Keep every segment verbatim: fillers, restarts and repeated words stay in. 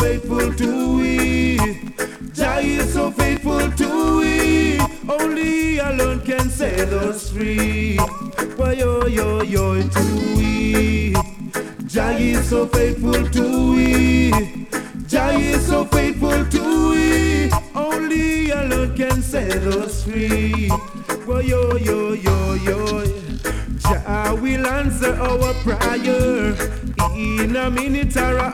faithful to we. Jah is so faithful to we. Only He alone can set us free. Why yo yo yo to we. Jah is so faithful to we. Jah is so faithful to we. Only He alone can set us free. Why yo yo yo yo. Jah will answer our prayer in a minute or an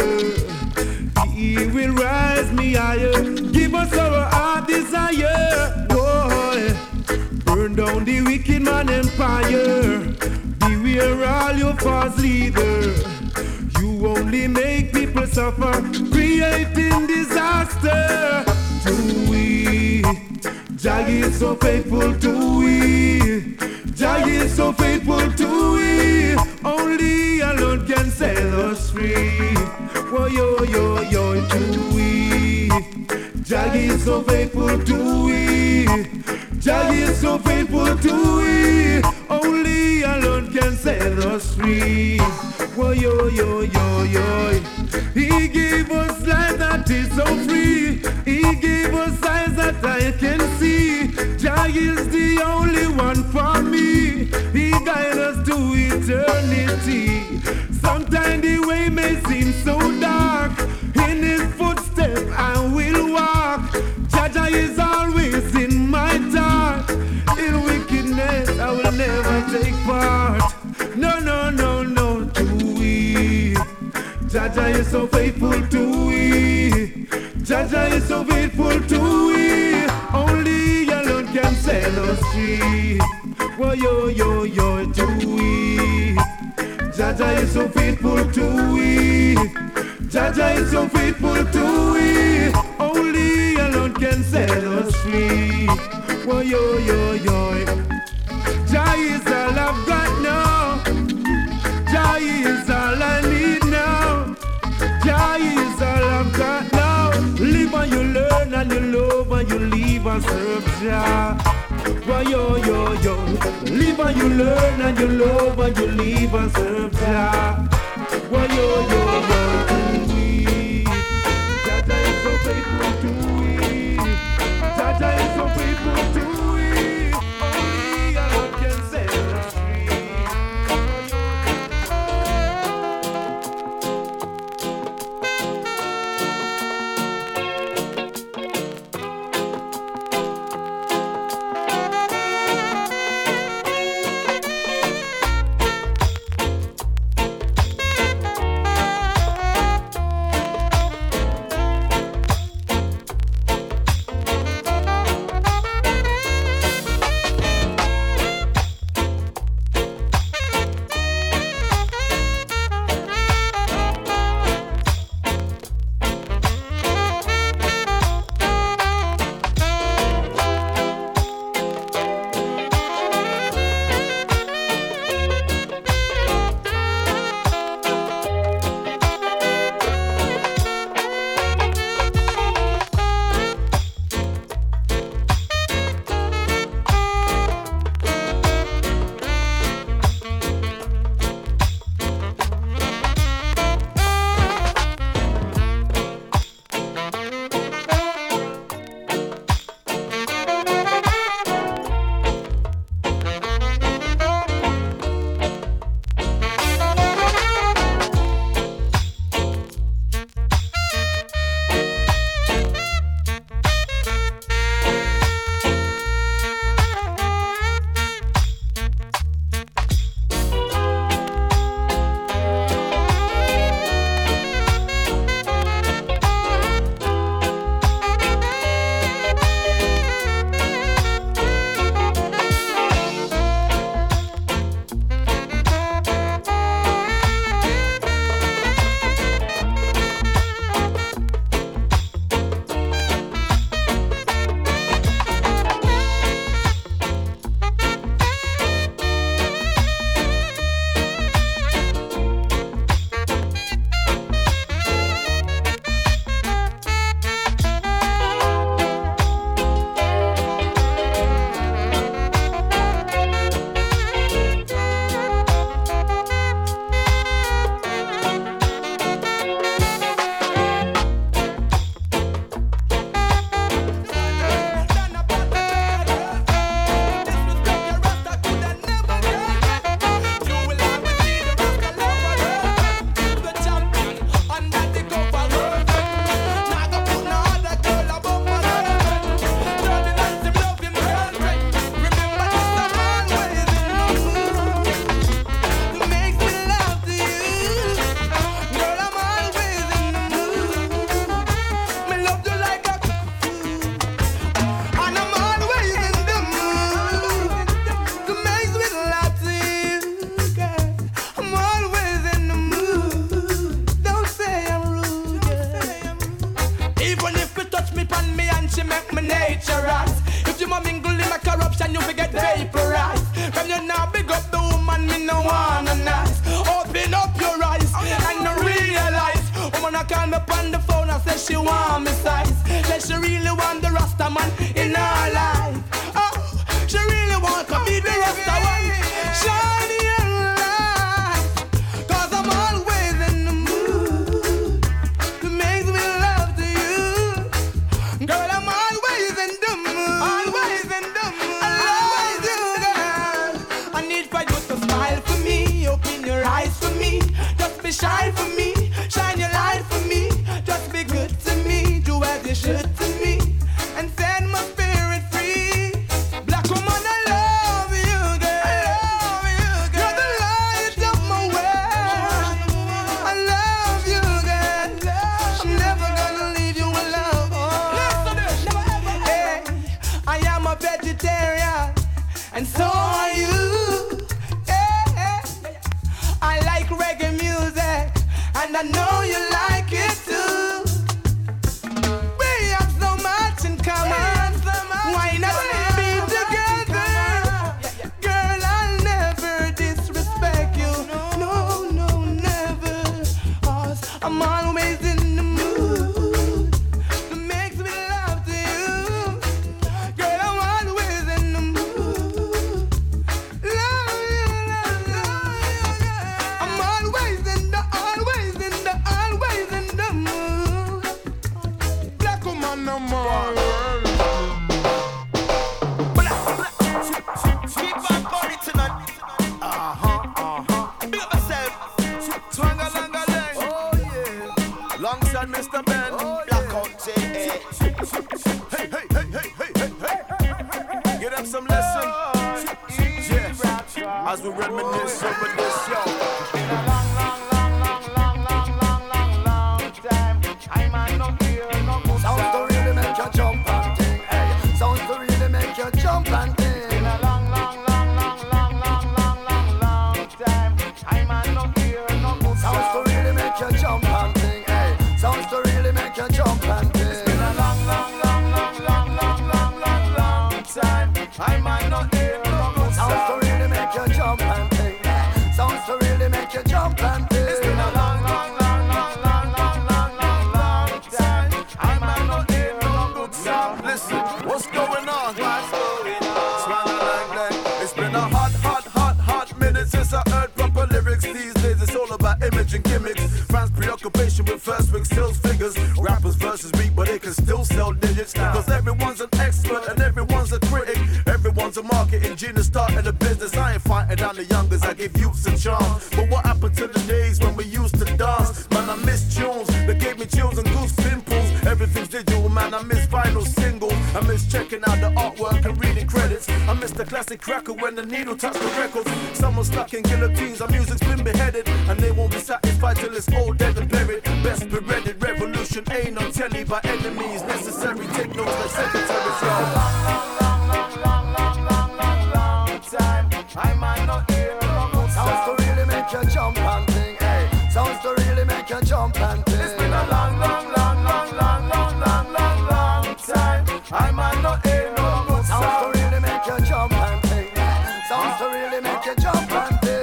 hour. He will rise me higher, give us our heart desire. Boy, burn down the wicked man empire. Beware all your false leader. You only make people suffer, creating disaster. To we, Jah is so faithful to we. Jah is so faithful to we. Only He alone can set us free. Whoa, yo, yo, yo, to we. Jah is so faithful to we. Jah is so faithful to we. Only He alone can set us free. Whoa, yo, yo, yo, yo. He gave us life that is so free. He gave us eyes that I can see. Jah is the only one for me. He guides us to eternity. Sometimes the way may seem so dark. In His footsteps I will walk. Jah Jah is always in my thought. In wickedness I will never take part. No, no, no, no, to we. Jah Jah is so faithful to we. Jah Jah is so faithful to we. Only He alone can set us free. Whoa, yo, yo, yo, to we. Jah Jah is so faithful to we. Jah Jah is so faithful to we. Only He alone can set us free. Whoa, yo, yo, yo. Jah is all I've got now. Jah is all I need now. Jah is all I've got now. Live and you learn and you love and you live and serve Jah. Why yo yo yo. Live and you learn and you love and you live and serve Jah. Why yo yo yo to we. Jah Jah is so faithful to we. Jah Jah is so faithful to we. Only God can set us free. she make my nature rise. If you ma mingle in my corruption, you forget vaporized. When you now big up the woman, me no wanna nice. Open up your eyes and realize. Woman I call me on the phone and say she want me size. Say she really want the Rasta man in her life. Oh, she really want to be the Rasta one. Shine your light, 'cause I'm always in the mood to make me love to you. Girl, I'm always in the mood. Always in the mood. I love you, girl. I need for you to smile for me. Open your eyes for me. Just be shy for me. Shine your light for me. Just be good to me. Do as you should to me. And set my spirit free. Black woman, I love you, girl. I love you, girl. You're the light of my world. I love you, girl. I'm never gonna leave you alone. Oh. Hey, I am a vegetarian, and so are you. Hey, hey. I like reggae music, and I know you like it too. We have so much in common. Why not be together? Girl, I'll never disrespect you. No, no, never. 'Cause I'm always in the mood that makes me love to you. Girl, I'm always in the mood. Love you, love you, yeah. I'm always in the, always in the, always in the mood. Black woman no more. Keep on body tonight. Uh-huh, uh-huh. Big up myself. Twang-a-lang-a-lang. Oh, yeah. Alongside Mister Ben. Oh, Blackout J A. Hey, hey, hey, hey, hey, hey, hey. Get them some lesson. Yeah. As we reminisce over this, yo. It's been a long, long, long, long, long, long, long, long, long time. I might not hear no good sound. Sounds to really make you jump and ting, hey. Sounds to really make you jump and ting. It's been a long, long, long, long, long, long, long, long, long time. I might not hear no good Sounds to sound. really make you jump and ting, hey. Sounds to really make you jump and ting. It's been a long, long, long, long, long, long, long, long, long time. I might not hear no good Sounds to sound. really make you jump and ting, hey. Sounds to really make you jump and ting. It's been a long, long, long, long, long, long, long, long, long time. I might not hear no good sound. Listen, what's going on? What's going on? Swallow like that. It's been a hot, hot, hot, hot minute since I heard proper lyrics. These days it's all about image and gimmicks. Fans' preoccupation with first week sales figures. Rappers versus weak, but they can still sell digits. Cause everyone's an expert and everyone's a critic. Everyone's a marketing genius starting a business. I ain't fighting down the youngers, I give youths a chance. But what happened to the days when we used to dance? Man, I miss tunes that gave me chills and goose pimples. Everything's digital, man, I miss vinyl singles. I miss checking out the artwork and reading credits. I miss the classic cracker when the needle touched the records. Someone stuck in guillotines, our music's been beheaded. And they won't be satisfied till it's all dead and buried. Best bereaded revolution ain't on telly by enemies necessary. Take notes like secretaries, yo. Long, long, long, long, long, long, long, long, long time. I might not hear no good Sounds sound. to really make you jump and ting, hey. Sounds to really make you jump and ting. It's been a long, long, long, long, long, long, long, long, long time. I might not hear no good Sounds sound. to really make you jump and ting, hey. Sounds to really make you jump and ting.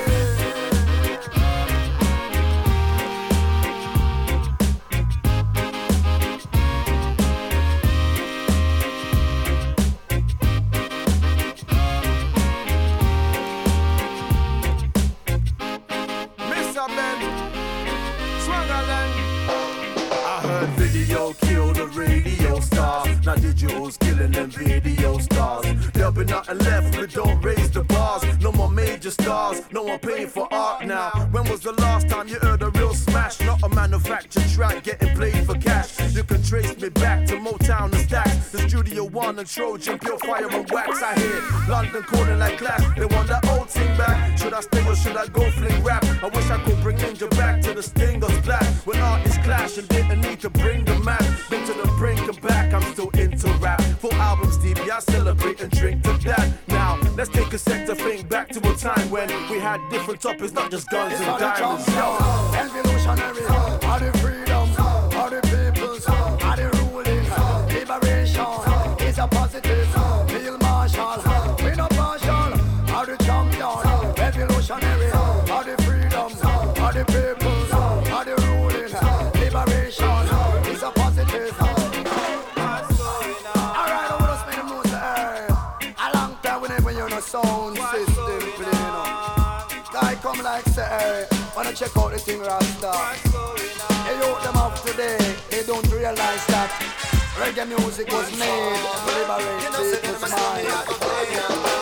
Mister Ben, Swaggerland. I heard video kill the radio star. Now digital's killing them video stars. There'll be nothing left if we don't raise the bars. No more major stars, no one paying for art now. When was the last time you heard a real smash? Not a manufactured track getting played for cash. You can trace me back to Motown and Stax, the Studio One and Trojan, Pure Fire and Wax. I hear London calling like Clash. They want that old thing back. Should I stay or should I go fling rap? I wish I could bring Ninja back to the sting of black. When artists clash and didn't need to bring the man. Been to the brink and back, I'm still into rap. Full albums deep, yeah, I celebrate and drink to that. Now, let's take a sec to think back to a time when we had different topics, not just guns It's and all the diamonds. jump, Yo. evolutionary, all the freedom, all the peoples, all the ruling, liberation. Wanna check out the thing Rasta. They youth them up today, they don't realize that reggae music was made to liberate people's minds.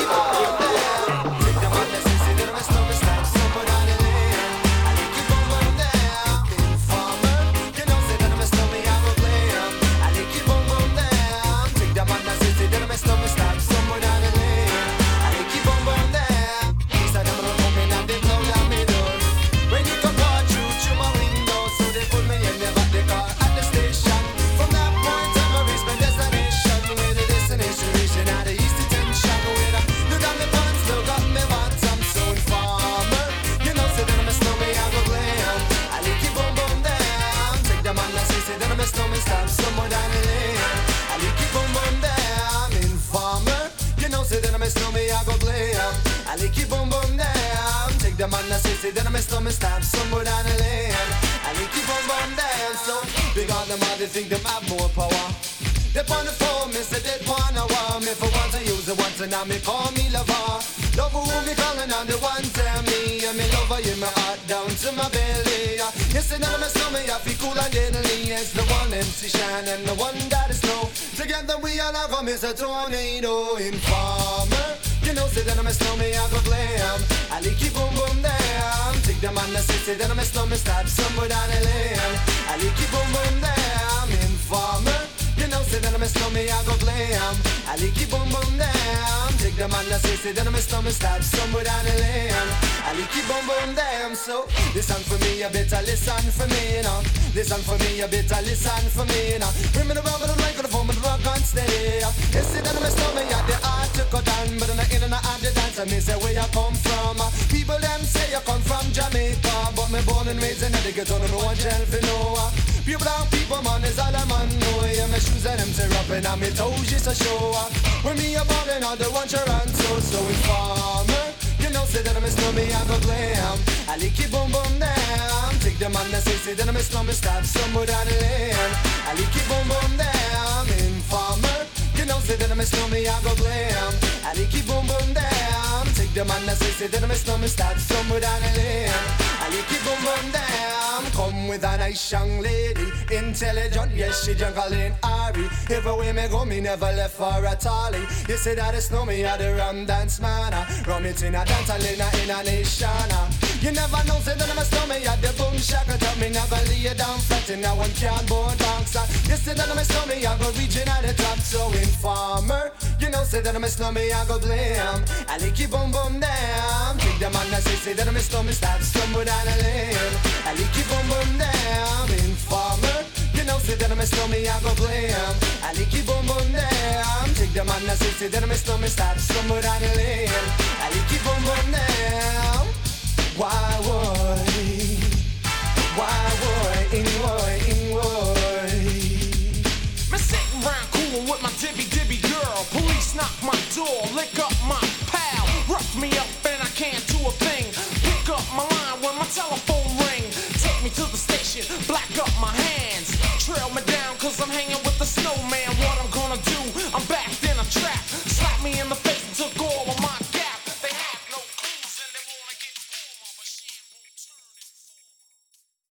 I like you boom boom down. Take the man that say then I stomach stab somewhere down the lane. I like you boom boom down. So big on them all, they think them have more power. They on the phone, me say they wanna want me for once I use it once and now me call me lover. Love who me calling on the one tell me and me lover in my heart down to my belly. Yes, and now my stomach I feel cool and deadly. It's the one M C Shine and the one that is snow. Together we all are come as a tornado informer. You know, say that I'm a snowman, I go glam. I like you boom boom down. Take them on the city, then I'm a snowman, start somewhere down the lane. I like you boom boom down. Informer. You know, say that I'm a snowman, I go glam. I like you boom boom down. Take them on the city, then I'm a snowman, start somewhere down the lane. I like you boom boom down. So, listen for me, you better listen for me, you know. Listen for me, you better listen for me, you know. Bring me the rubber, the microphone, but the rock on steady. You see that I'm a snowman, yeah, the art to cut down, but I'm not in and out the dance, and me say where you come from. People them say you come from Jamaica, but me born and raised in Connecticut, don't know what tell for no. Pure brown people, man, is all I'm on. know. Yeah, my shoes and them tear up and on me toes just a show. When me a ballin' on the one Toronto, so informer. You know, say that I'm a snowman, I go glam. I lick you boom boom down. Take the man that say, say that I'm a snowman, start somewhere down the lane. I lick you boom boom down. Informer. You know, say that I'm a snowman, I go glam. I lick you boom boom down. Take the man that say, say that I'm a snowman, start somewhere down the lane. I lick you boom boom down. Come with a nice young lady, intelligent, yes, she jungle in Ari. Everywhere me go, me never left for a tally. You say that it's no me, I the rum dance man. Rum it in a dance, I in a, in a nation. You never know, say that I'm a snowman, at the boom shaka. Tell me never lay it down flat in a one can board box. You say that I'm a snowman, I go reaching at the top. So informer, you know, say that I'm a snowman, I go blame. I lick you boom boom down. Take the man that say, say that I'm a snowman, start stumble down a lane. I lick you boom boom down. Informer, you know, say that I'm a snowman, I go blame. I lick you boom boom down. Take the man that say, say that I'm a snowman, start stumble down a lane. I lick you boom boom down. Why would, why would, in would, in would. Me sitting round cool with my dibby dibby girl. Police knock my door, lick up my pal. Rough me up and I can't do a thing. Pick up my line when my telephone ring. Take me to the station, black up my hand.